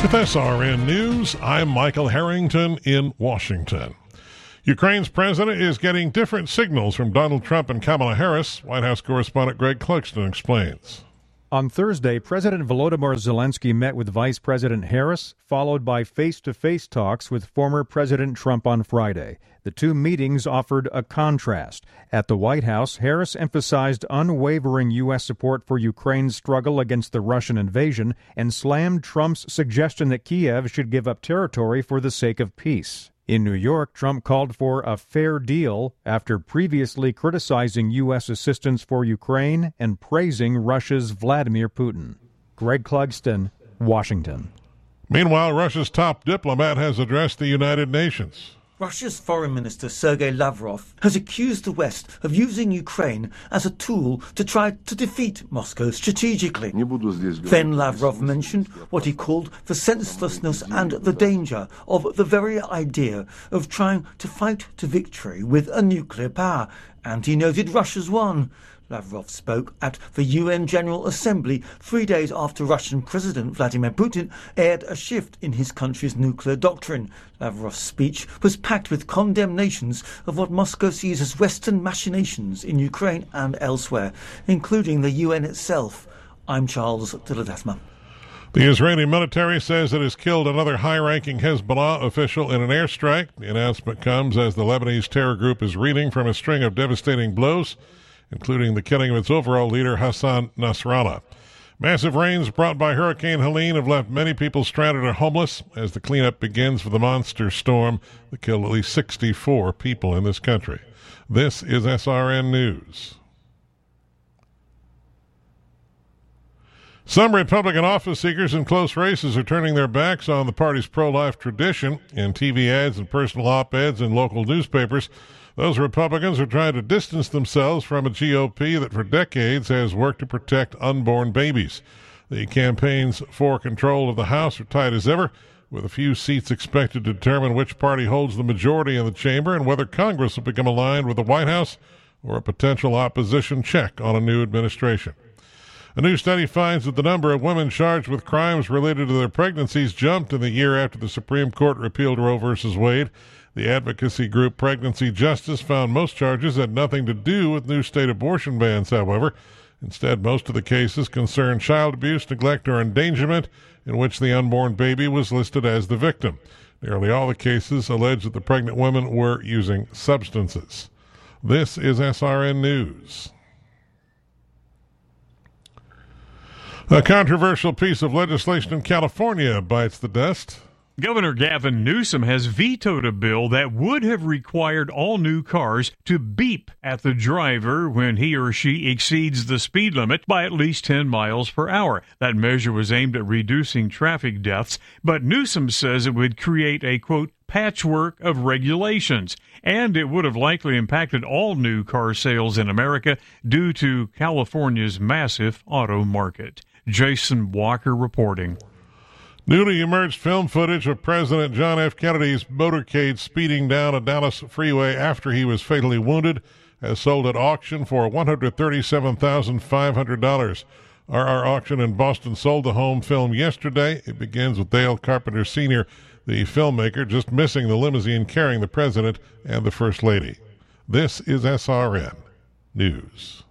With SRN News, I'm Michael Harrington in Washington. Ukraine's president is getting different signals from Donald Trump and Kamala Harris. White House correspondent Greg Clugston explains. On Thursday, President Volodymyr Zelensky met with Vice President Harris, followed by face-to-face talks with former President Trump on Friday. The two meetings offered a contrast. At the White House, Harris emphasized unwavering U.S. support for Ukraine's struggle against the Russian invasion and slammed Trump's suggestion that Kiev should give up territory for the sake of peace. In New York, Trump called for a fair deal after previously criticizing U.S. assistance for Ukraine and praising Russia's Vladimir Putin. Greg Clugston, Washington. Meanwhile, Russia's top diplomat has addressed the United Nations. Russia's Foreign Minister Sergei Lavrov has accused the West of using Ukraine as a tool to try to defeat Moscow strategically. Then Lavrov mentioned what he called the senselessness and the danger of the very idea of trying to fight to victory with a nuclear power, and he noted Russia's won. Lavrov spoke at the UN General Assembly 3 days after Russian President Vladimir Putin aired a shift in his country's nuclear doctrine. Lavrov's speech was packed with condemnations of what Moscow sees as Western machinations in Ukraine and elsewhere, including the UN itself. I'm Charles de Ledesma. The Israeli military says it has killed another high-ranking Hezbollah official in an airstrike. The announcement comes as the Lebanese terror group is reeling from a string of devastating blows, including the killing of its overall leader, Hassan Nasrallah. Massive rains brought by Hurricane Helene have left many people stranded or homeless as the cleanup begins for the monster storm that killed at least 64 people in this country. This is SRN News. Some Republican office seekers in close races are turning their backs on the party's pro-life tradition. In TV ads and personal op-eds in local newspapers, those Republicans are trying to distance themselves from a GOP that for decades has worked to protect unborn babies. The campaigns for control of the House are tight as ever, with a few seats expected to determine which party holds the majority in the chamber and whether Congress will become aligned with the White House or a potential opposition check on a new administration. A new study finds that the number of women charged with crimes related to their pregnancies jumped in the year after the Supreme Court repealed Roe v. Wade. The advocacy group Pregnancy Justice found most charges had nothing to do with new state abortion bans, however. Instead, most of the cases concerned child abuse, neglect, or endangerment in which the unborn baby was listed as the victim. Nearly all the cases allege that the pregnant women were using substances. This is SRN News. A controversial piece of legislation in California bites the dust. Governor Gavin Newsom has vetoed a bill that would have required all new cars to beep at the driver when he or she exceeds the speed limit by at least 10 miles per hour. That measure was aimed at reducing traffic deaths, but Newsom says it would create a, quote, patchwork of regulations, and it would have likely impacted all new car sales in America due to California's massive auto market. Jason Walker reporting. Newly emerged film footage of President John F. Kennedy's motorcade speeding down a Dallas freeway after he was fatally wounded has sold at auction for $137,500. RR Auction in Boston sold the home film yesterday. It begins with Dale Carpenter Sr., the filmmaker, just missing the limousine carrying the president and the First Lady. This is SRN News.